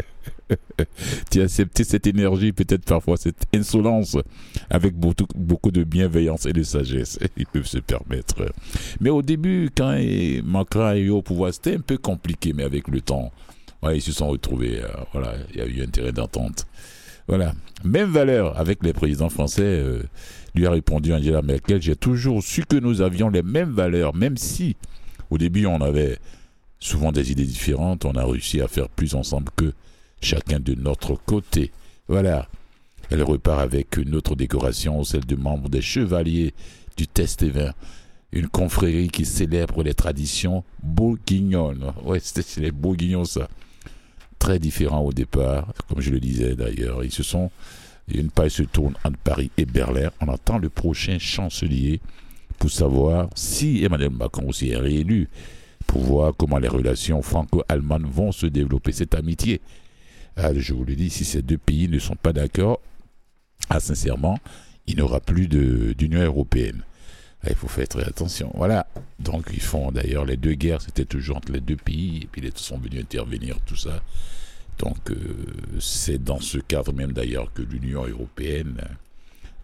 Tu as accepté cette énergie, peut-être parfois cette insolence, avec beaucoup, beaucoup de bienveillance et de sagesse. Ils peuvent se permettre. Mais au début, quand Macron est au pouvoir, c'était un peu compliqué, mais avec le temps, ouais, ils se sont retrouvés. Euh, voilà, il y a eu un terrain d'entente. Voilà, même valeur avec les présidents français. Euh, lui a répondu Angela Merkel. J'ai toujours su que nous avions les mêmes valeurs, même si au début on avait souvent des idées différentes. On a réussi à faire plus ensemble que chacun de notre côté. Voilà. Elle repart avec une autre décoration, celle de membres des Chevaliers du Test-et-Vin, une confrérie qui célèbre les traditions bourguignonnes. Ouais, c'était les bourguignons, ça. Très différents au départ, comme je le disais d'ailleurs. Ils se sont, une paille se tourne entre Paris et Berlin. On attend le prochain chancelier pour savoir si Emmanuel Macron aussi est réélu, pour voir comment les relations franco-allemandes vont se développer, cette amitié. Ah, je vous le dis, si ces deux pays ne sont pas d'accord, ah, sincèrement, il n'y aura plus de, d'Union européenne. Ah, il faut faire très attention. Voilà. Donc, ils font d'ailleurs les deux guerres, c'était toujours entre les deux pays, et puis ils sont venus intervenir, tout ça. Donc, euh, c'est dans ce cadre même d'ailleurs que l'Union européenne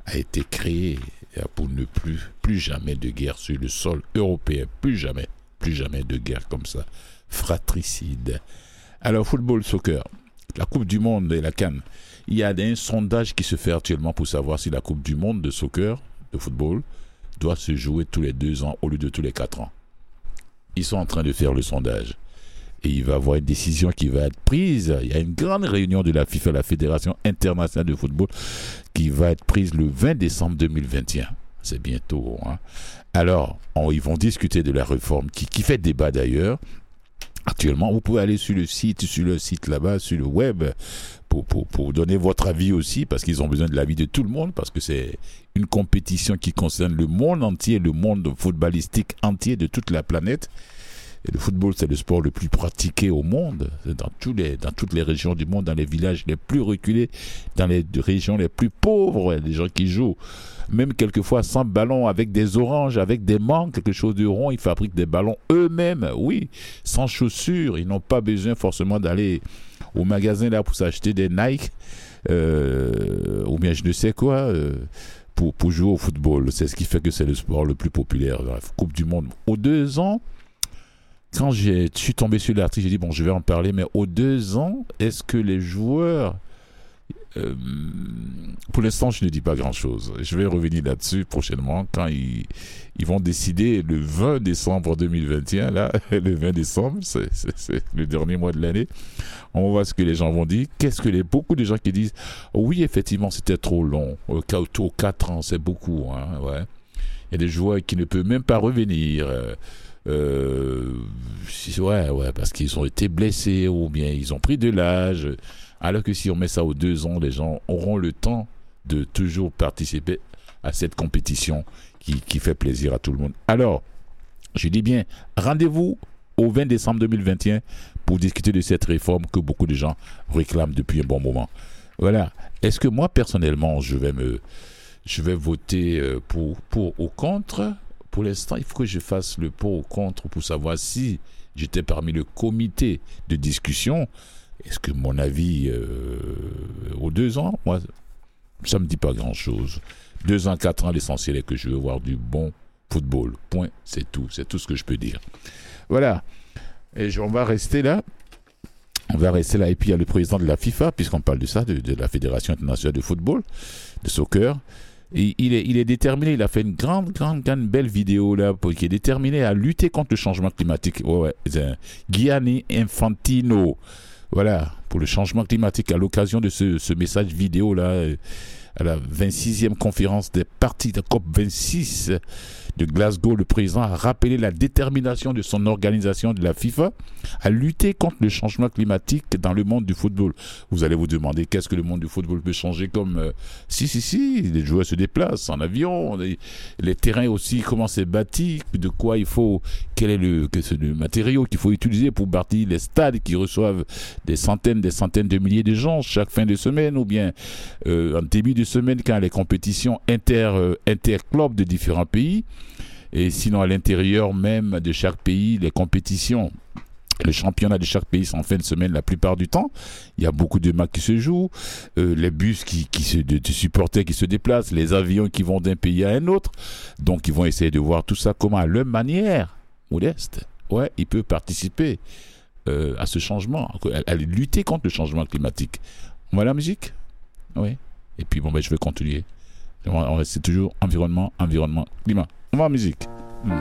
a été créé pour ne plus, plus jamais de guerre sur le sol européen. Plus jamais, plus jamais de guerre comme ça. Fratricide. Alors, football, soccer, la Coupe du Monde et la CAN. Il y a un sondage qui se fait actuellement pour savoir si la Coupe du Monde de soccer, de football, doit se jouer tous les deux ans au lieu de tous les quatre ans. Ils sont en train de faire le sondage. Et il va y avoir une décision qui va être prise. Il y a une grande réunion de la FIFA, la Fédération internationale de football, qui va être prise le vingt décembre deux mille vingt et un. C'est bientôt. Hein. Alors, on, ils vont discuter de la réforme qui, qui fait débat d'ailleurs. Actuellement, vous pouvez aller sur le site, sur le site là-bas, sur le web, pour, pour, pour donner votre avis aussi, parce qu'ils ont besoin de l'avis de tout le monde, parce que c'est une compétition qui concerne le monde entier, le monde footballistique entier de toute la planète. Et le football, c'est le sport le plus pratiqué au monde, dans, tous les, dans toutes les régions du monde, dans les villages les plus reculés, dans les régions les plus pauvres, il y a des gens qui jouent, même quelquefois sans ballon, avec des oranges, avec des mangues, quelque chose de rond, ils fabriquent des ballons eux-mêmes, oui, sans chaussures, ils n'ont pas besoin forcément d'aller au magasin là pour s'acheter des Nike, euh, ou bien je ne sais quoi, euh, pour, pour jouer au football. C'est ce qui fait que c'est le sport le plus populaire, la Coupe du Monde. Aux deux ans, quand j'ai, je suis tombé sur l'article, j'ai dit, bon, je vais en parler, mais aux deux ans, est-ce que les joueurs... Euh, pour l'instant, je ne dis pas grand-chose. Je vais revenir là-dessus prochainement, quand ils, ils vont décider le vingt décembre deux mille vingt et un, là, le vingt décembre, c'est, c'est, c'est le dernier mois de l'année. On va voir ce que les gens vont dire. Qu'est-ce que les, beaucoup de gens qui disent, oui, effectivement, c'était trop long. Autour de quatre ans, c'est beaucoup, hein, ouais. Il y a des joueurs qui ne peuvent même pas revenir. Euh, Euh, ouais, ouais, parce qu'ils ont été blessés ou bien ils ont pris de l'âge. Alors que si on met ça aux deux ans, les gens auront le temps de toujours participer à cette compétition qui, qui fait plaisir à tout le monde. Alors, je dis bien, rendez-vous au vingt décembre deux mille vingt et un pour discuter de cette réforme que beaucoup de gens réclament depuis un bon moment. Voilà. Est-ce que moi, personnellement, je vais me, je vais voter pour, pour ou contre? Pour l'instant, il faut que je fasse le pour ou contre pour savoir si j'étais parmi le comité de discussion. Est-ce que mon avis, euh, aux deux ans, moi, ça ne me dit pas grand-chose. Deux ans, quatre ans, l'essentiel est que je veux voir du bon football. Point, c'est tout. C'est tout ce que je peux dire. Voilà. Et on va rester là. On va rester là. Et puis, il y a le président de la FIFA, puisqu'on parle de ça, de, de la Fédération internationale de football, de soccer. Et il est, il est déterminé, il a fait une grande, grande, grande belle vidéo là, pour, qui est déterminé à lutter contre le changement climatique. Ouais, ouais, c'est un Gianni Infantino. Voilà, pour le changement climatique, à l'occasion de ce, ce message vidéo là, à la vingt-sixième conférence des parties de COP vingt-six de Glasgow, le président a rappelé la détermination de son organisation de la FIFA à lutter contre le changement climatique dans le monde du football. Vous allez vous demander qu'est-ce que le monde du football peut changer comme... Euh, si, si, si, les joueurs se déplacent en avion, les, les terrains aussi, comment c'est bâti, de quoi il faut, quel est le, que c'est le matériau qu'il faut utiliser pour bâtir les stades qui reçoivent des centaines, des centaines de milliers de gens chaque fin de semaine, ou bien euh, en début de semaine quand les compétitions inter, euh, interclubs de différents pays. Et sinon, à l'intérieur même de chaque pays, les compétitions, les championnats de chaque pays sont en fin de semaine la plupart du temps. Il y a beaucoup de matchs qui se jouent, euh, les bus qui, qui se, de, de supporters qui se déplacent, les avions qui vont d'un pays à un autre. Donc, ils vont essayer de voir tout ça comment, à leur manière, modeste, ouais, ils peuvent participer euh, à ce changement, à, à lutter contre le changement climatique. On va à la musique? Oui. Et puis, bon, ben, je vais continuer. On reste toujours environnement, environnement, climat. On va en musique. Hmm.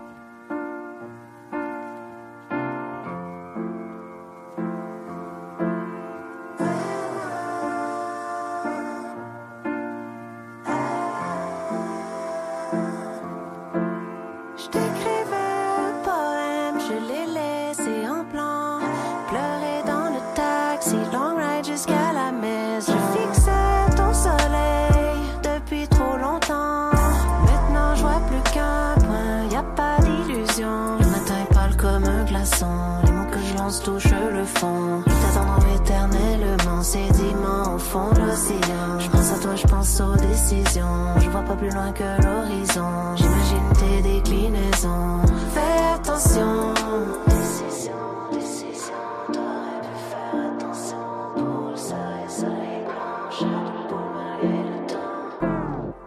Touche le fond, t'attendant éternellement, sédiments au fond de l'océan. Je pense à toi, je pense aux décisions, je vois pas plus loin que l'horizon. J'imagine tes déclinaisons. Fais attention. Décision, décision, t'aurais pu faire attention. Pour le soleil, soleil blanc, je te pour malgré le temps.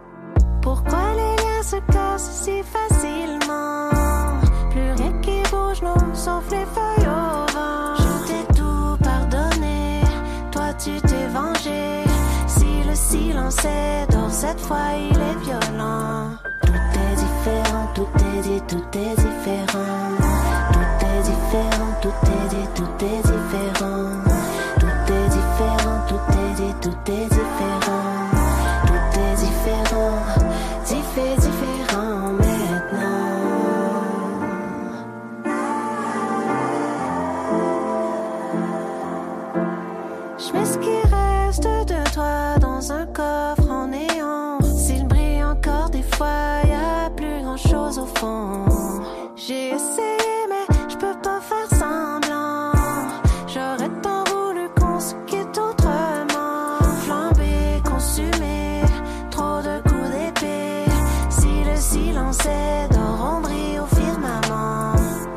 fois il est violent. Tout est différent, tout est dit, tout est différent. Tout est différent, tout est dit, tout est différent. Tout est différent, tout est dit, tout est différent. Tout est différent, diffé, différent maintenant. Je mets ce qui reste de toi dans un coffre en néant. S'il brille encore des fois, y a plus grand chose au fond. J'ai essayé mais je peux pas faire semblant. J'aurais tant voulu qu'on se quitte autrement. Flambé, consumé, trop de coups d'épée. Si le silence est d'or, on brille au firmament.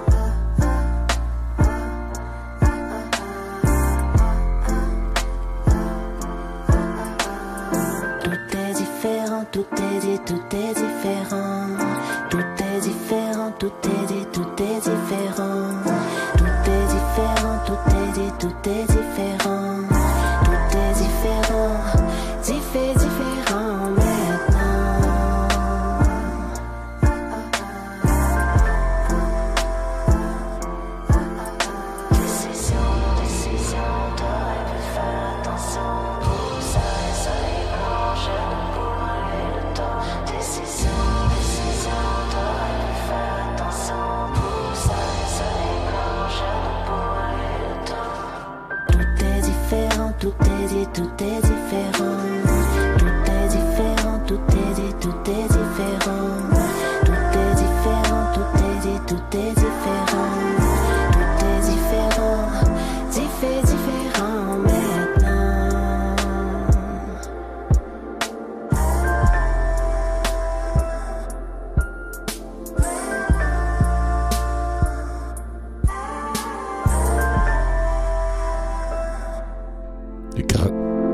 Tout est différent, tout est dit, tout est différent. Tout est différent, tout est dit, tout est différent. Tout est différent, tout est dit, tout est différent. Tout est différent, diffé, différent maintenant. Décision, décision, t'aurais pu faire attention. Ça et ça est blanche, pour enlever le temps. Décision, décision, t'aurais pu faire attention. Ça et ça est blanche, pour enlever le temps. Tout est différent, tout est dit, tout est différent. Tout est différent, tout est dit, tout est différent. Tout est différent, tout est dit, tout est différent. Tout est différent, diffé, différent maintenant. Du cara-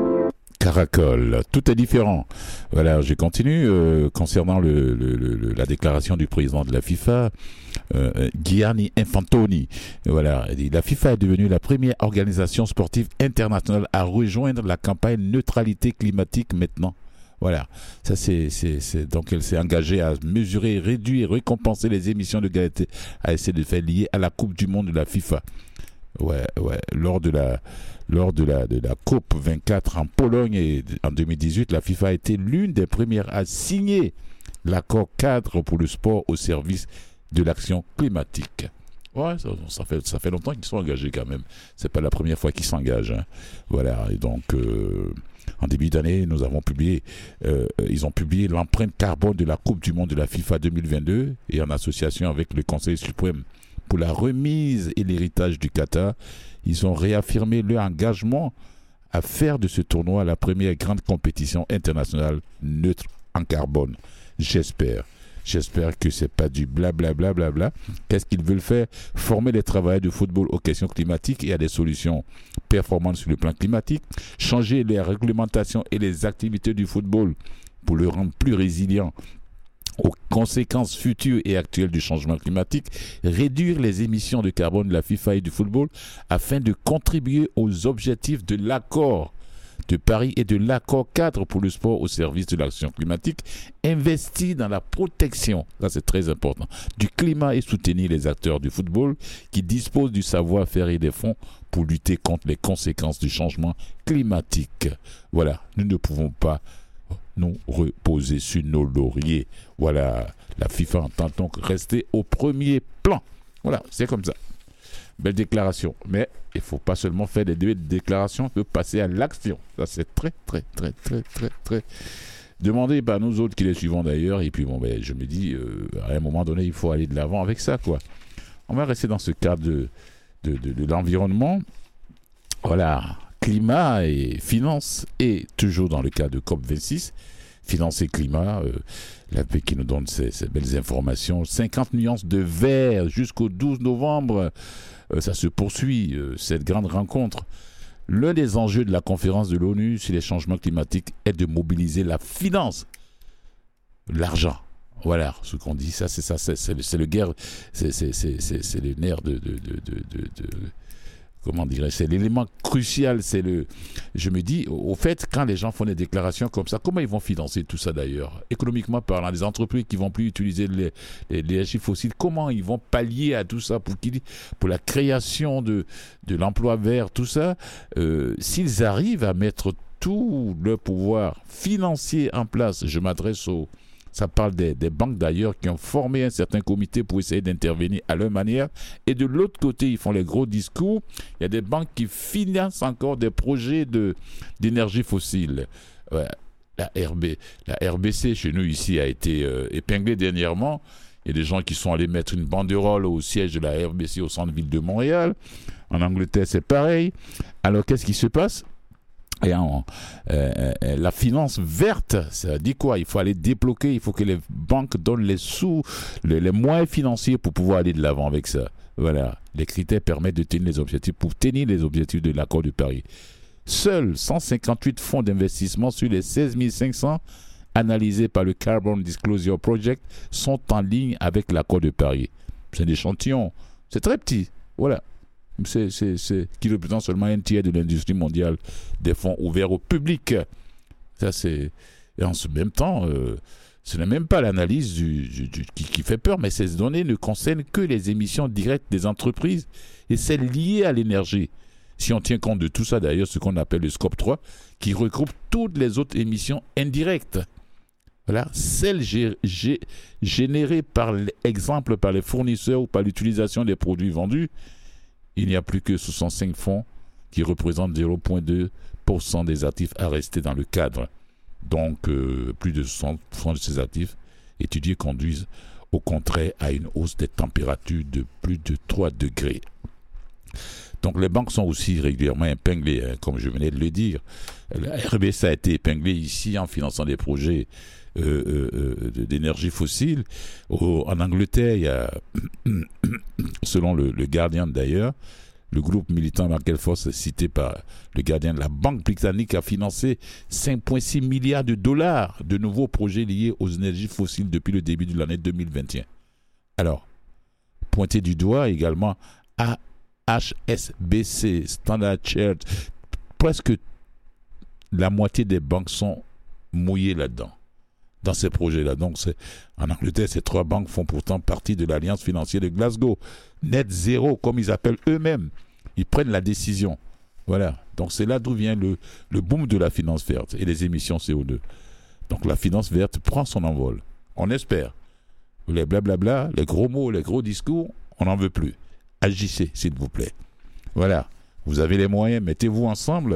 Caracol, tout est différent. Voilà, je continue euh, concernant le, le, le, la déclaration du président de la FIFA, euh, Gianni Infantoni. Voilà, il dit, la FIFA est devenue la première organisation sportive internationale à rejoindre la campagne neutralité climatique maintenant. Voilà, ça c'est, c'est, c'est donc elle s'est engagée à mesurer, réduire, récompenser les émissions de gaz à effet de serre liées à la Coupe du Monde de la FIFA. Ouais, ouais. Lors de la, lors de la, de la COP vingt-quatre en Pologne et en deux mille dix-huit, la FIFA a été l'une des premières à signer l'accord cadre pour le sport au service de l'action climatique. Ouais, ça, ça fait, ça fait longtemps qu'ils sont engagés quand même. C'est pas la première fois qu'ils s'engagent. Hein. Voilà. Et donc, euh, en début d'année, nous avons publié, euh, ils ont publié l'empreinte carbone de la Coupe du Monde de la FIFA deux mille vingt-deux et en association avec le Conseil suprême pour la remise et l'héritage du Qatar, ils ont réaffirmé leur engagement à faire de ce tournoi la première grande compétition internationale neutre en carbone. J'espère. J'espère que c'est pas du blablabla. Bla, bla, bla. Qu'est-ce qu'ils veulent faire? Former les travailleurs de football aux questions climatiques et à des solutions performantes sur le plan climatique. Changer les réglementations et les activités du football pour le rendre plus résilient aux conséquences futures et actuelles du changement climatique, réduire les émissions de carbone de la FIFA et du football afin de contribuer aux objectifs de l'accord de Paris et de l'accord cadre pour le sport au service de l'action climatique, investir dans la protection, ça c'est très important, du climat et soutenir les acteurs du football qui disposent du savoir-faire et des fonds pour lutter contre les conséquences du changement climatique. Voilà, nous ne pouvons pas nous reposer sur nos lauriers. Voilà, la FIFA entend donc rester au premier plan. Voilà, c'est comme ça. Belle déclaration. Mais il ne faut pas seulement faire des déclarations, il faut passer à l'action. Ça, c'est très, très, très, très, très, très... Demandez par nous autres qui les suivons d'ailleurs. Et puis, bon, ben, je me dis, euh, à un moment donné, il faut aller de l'avant avec ça, quoi. On va rester dans ce cadre de, de, de, de l'environnement. Voilà. Climat et finances, et toujours dans le cas de COP vingt-six, finance et climat, euh, la P qui nous donne ces, ces belles informations, cinquante nuances de vert jusqu'au douze novembre, euh, ça se poursuit, euh, cette grande rencontre. L'un des enjeux de la conférence de l'ONU sur les changements climatiques est de mobiliser la finance, l'argent. Voilà ce qu'on dit, ça c'est ça, c'est, c'est, c'est le guerre, c'est, c'est, c'est, c'est, c'est le nerf de, de, de, de, de, de comment dirais-je, c'est l'élément crucial. C'est le, je me dis, au fait, quand les gens font des déclarations comme ça, comment ils vont financer tout ça d'ailleurs? Économiquement parlant, les entreprises qui vont plus utiliser les, les, l'énergie fossile, comment ils vont pallier à tout ça pour, qu'il, pour la création de, de l'emploi vert, tout ça, euh, s'ils arrivent à mettre tout le pouvoir financier en place, je m'adresse aux... Ça parle des, des banques d'ailleurs qui ont formé un certain comité pour essayer d'intervenir à leur manière. Et de l'autre côté, ils font les gros discours. Il y a des banques qui financent encore des projets de, d'énergie fossile. Ouais, la, R B, la R B C chez nous ici a été euh, épinglée dernièrement. Il y a des gens qui sont allés mettre une banderole au siège de la R B C au centre-ville de Montréal. En Angleterre, c'est pareil. Alors, qu'est-ce qui se passe ? Et en, euh, euh, la finance verte, ça dit quoi? Il faut aller débloquer, il faut que les banques donnent les sous, les, les moyens financiers pour pouvoir aller de l'avant avec ça. Voilà, les critères permettent de tenir les objectifs, pour tenir les objectifs de l'accord de Paris. Seuls cent cinquante-huit fonds d'investissement sur les seize mille cinq cents analysés par le Carbon Disclosure Project sont en ligne avec l'accord de Paris. C'est un échantillon, c'est très petit, voilà. C'est, c'est, c'est, qui représente seulement un tiers de l'industrie mondiale des fonds ouverts au public. Ça, c'est... Et en ce même temps, euh, ce n'est même pas l'analyse du, du, du, qui, qui fait peur, mais ces données ne concernent que les émissions directes des entreprises et celles liées à l'énergie. Si on tient compte de tout ça, d'ailleurs, ce qu'on appelle le scope trois, qui regroupe toutes les autres émissions indirectes. Voilà, celles gé- gé- générées par exemple par les fournisseurs ou par l'utilisation des produits vendus. Il n'y a plus que soixante-cinq fonds qui représentent zéro virgule deux pour cent des actifs à rester dans le cadre. Donc, euh, plus de soixante pour cent de ces actifs étudiés conduisent au contraire à une hausse des températures de plus de trois degrés. Donc, les banques sont aussi régulièrement épinglées, hein, comme je venais de le dire. La R B C a été épinglée ici en finançant des projets Euh, euh, d'énergie fossile. Au, en Angleterre, il y a, selon le, le Guardian d'ailleurs, le groupe militant Michael Foss, cité par le Guardian, la banque britannique a financé cinq virgule six milliards de dollars de nouveaux projets liés aux énergies fossiles depuis le début de l'année deux mille vingt et un. Alors, pointé du doigt également à H S B C, Standard Chartered, presque la moitié des banques sont mouillées là-dedans. Dans ces projets-là. Donc, c'est, en Angleterre, ces trois banques font pourtant partie de l'Alliance financière de Glasgow. Net zéro, comme ils appellent eux-mêmes. Ils prennent la décision. Voilà. Donc, c'est là d'où vient le, le boom de la finance verte et les émissions C O deux. Donc, la finance verte prend son envol. On espère. Les blablabla, les gros mots, les gros discours, on n'en veut plus. Agissez, s'il vous plaît. Voilà. Vous avez les moyens, mettez-vous ensemble.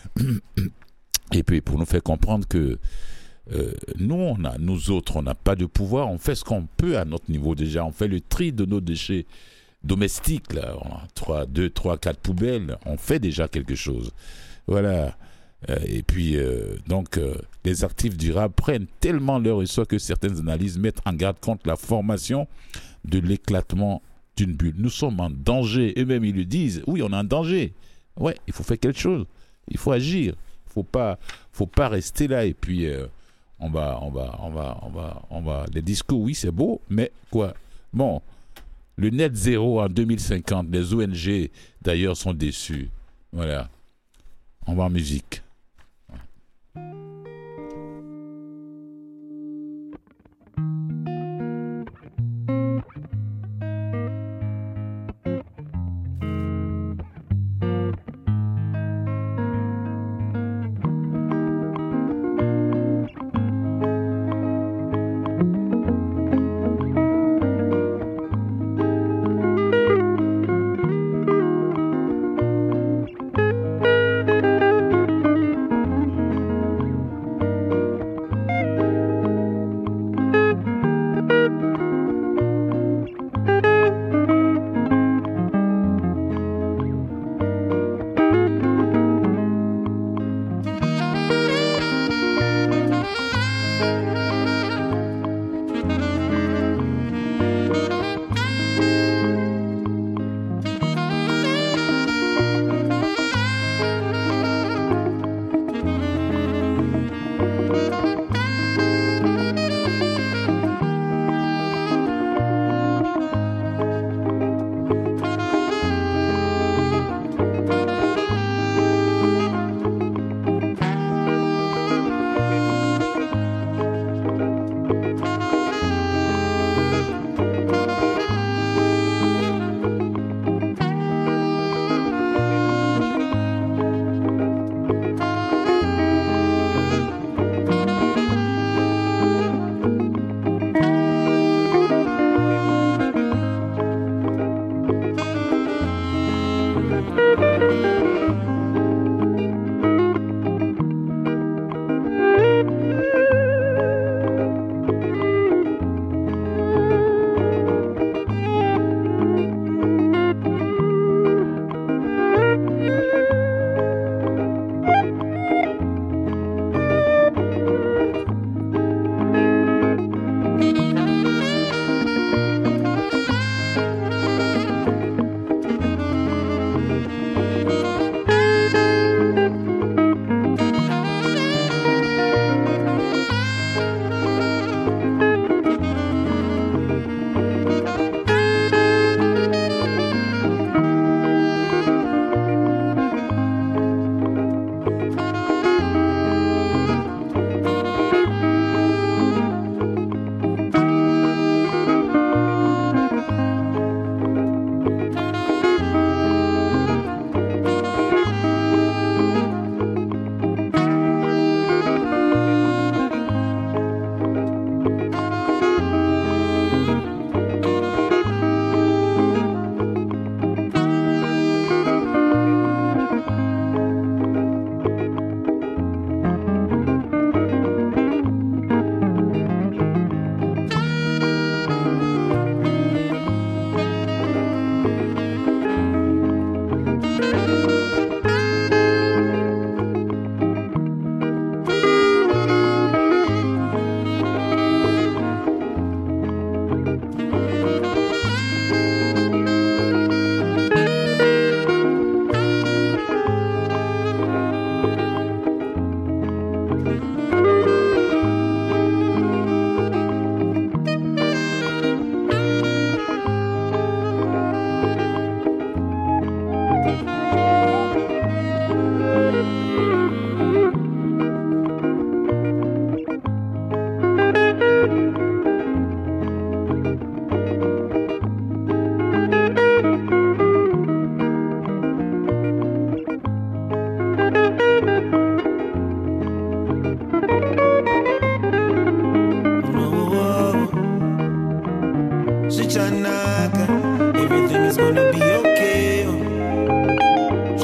Et puis, pour nous faire comprendre que Euh, nous, on a, nous autres, on n'a pas de pouvoir, on fait ce qu'on peut à notre niveau déjà, on fait le tri de nos déchets domestiques, là, on a trois, deux, trois, quatre poubelles, on fait déjà quelque chose. Voilà. Euh, et puis, euh, donc, euh, les actifs durables prennent tellement leur essor que certaines analyses mettent en garde contre la formation de l'éclatement d'une bulle. Nous sommes en danger, eux-mêmes ils le disent, oui, on est en danger. Ouais, il faut faire quelque chose, il faut agir, il faut pas, faut pas rester là et puis... Euh, On va, on va, on va, on va, on va. Les discours, oui, c'est beau, mais quoi? Bon, le net zéro en deux mille cinquante, les O N G d'ailleurs sont déçus. Voilà. On va en musique.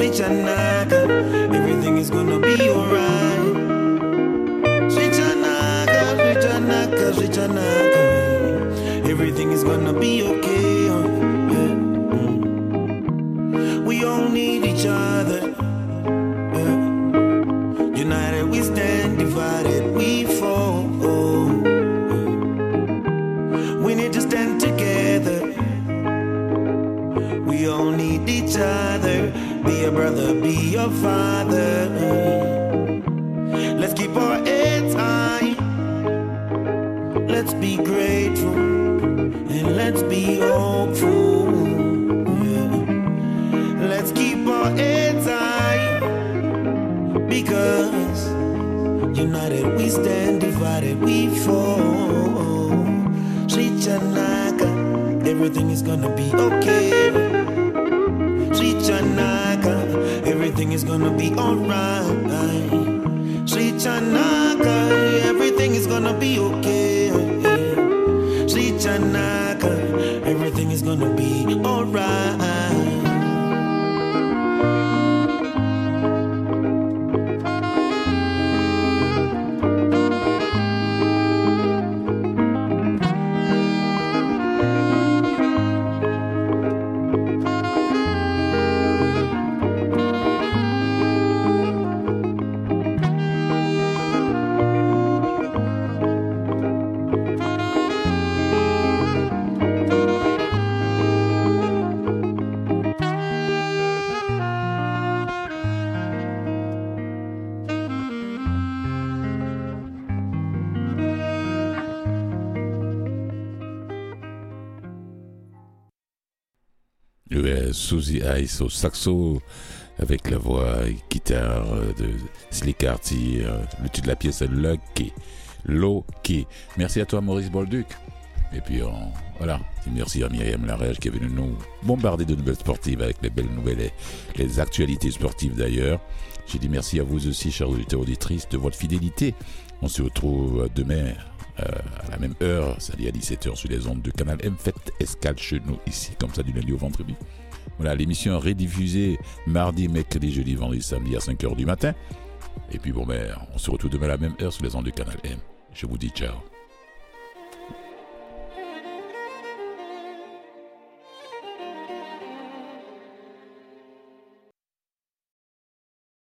Sweet Janaka, everything is gonna be alright. Sweet Janaka, sweet Janaka, sweet Janaka, everything is gonna be okay. Oh, yeah. Mm. We all need each other. Yeah. United we stand, divided we fall. Oh, yeah. We need to stand together. We all need each other. Be a brother, be your father. Let's keep our heads high. Let's be grateful and let's be hopeful. Yeah. Let's keep our heads high, because united we stand, divided we fall. Sweet Janaka, everything is gonna be okay. Sweet Janaka, everything is gonna be alright. Sweet Janaka, everything is gonna be okay. Sweet Janaka, everything is gonna be alright. Susie Ice au saxo avec la voix et guitare de Slick Arty. Le titre de la pièce est Lucky. Loki. Merci à toi Maurice Bolduc. Et puis on, voilà, merci à Myriam Larège qui est venue nous bombarder de nouvelles sportives avec les belles nouvelles et les actualités sportives d'ailleurs. J'ai dit merci à vous aussi chers auditeurs auditrices de votre fidélité. On se retrouve demain Euh, à la même heure, c'est-à-dire à dix-sept heures sur les ondes de Canal M. Faites escale chez nous ici, comme ça du lundi au vendredi. Voilà, l'émission rediffusée mardi, mercredi, jeudi, vendredi, samedi à cinq heures du matin. Et puis bon, ben, on se retrouve demain à la même heure sur les ondes de Canal M. Je vous dis ciao.